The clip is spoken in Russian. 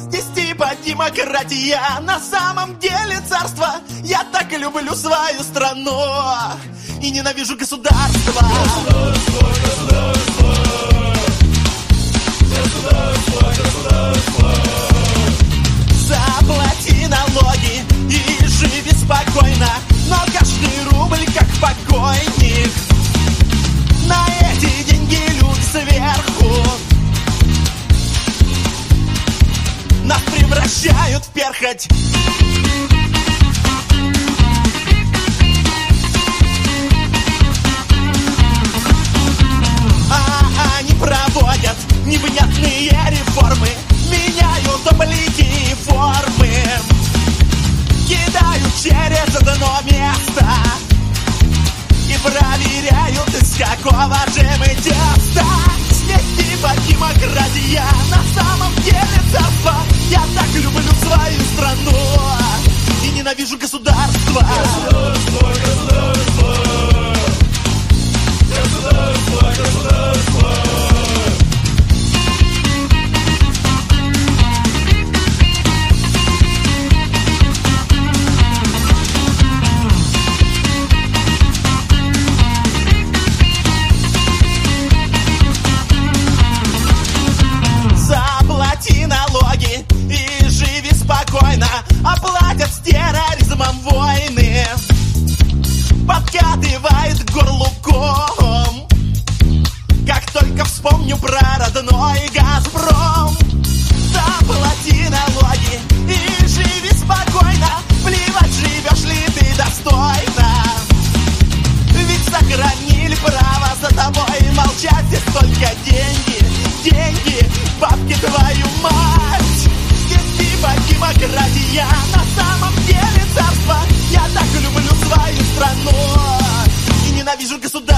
Здесь типа демократия, на самом деле царство. Я так и люблю свою страну и ненавижу государство. Заплати налоги и живи спокойно, но каждый рубль как покойник. На эти деньги люди сверху нас превращают в перхоть. Они проводят невнятные реформы, меняют облики и формы, кидают через одно место и проверяют, из какого же мы теста. Здесь типа демократия, на самом деле царство. Я так люблю свою страну и ненавижу государство. Заплати налоги и живи спокойно, оплатят с терроризмом войны, подкатывает к горлу ком. Как только вспомню про родной Газпром. Заплати налоги и живи спокойно, плевать, живешь ли ты достойно, ведь сохранили право за тобой молчать. Здесь только деньги, деньги, бабки, твою мать. Здесь типа демократия, на самом деле царство. Я так люблю свою страну и ненавижу государство.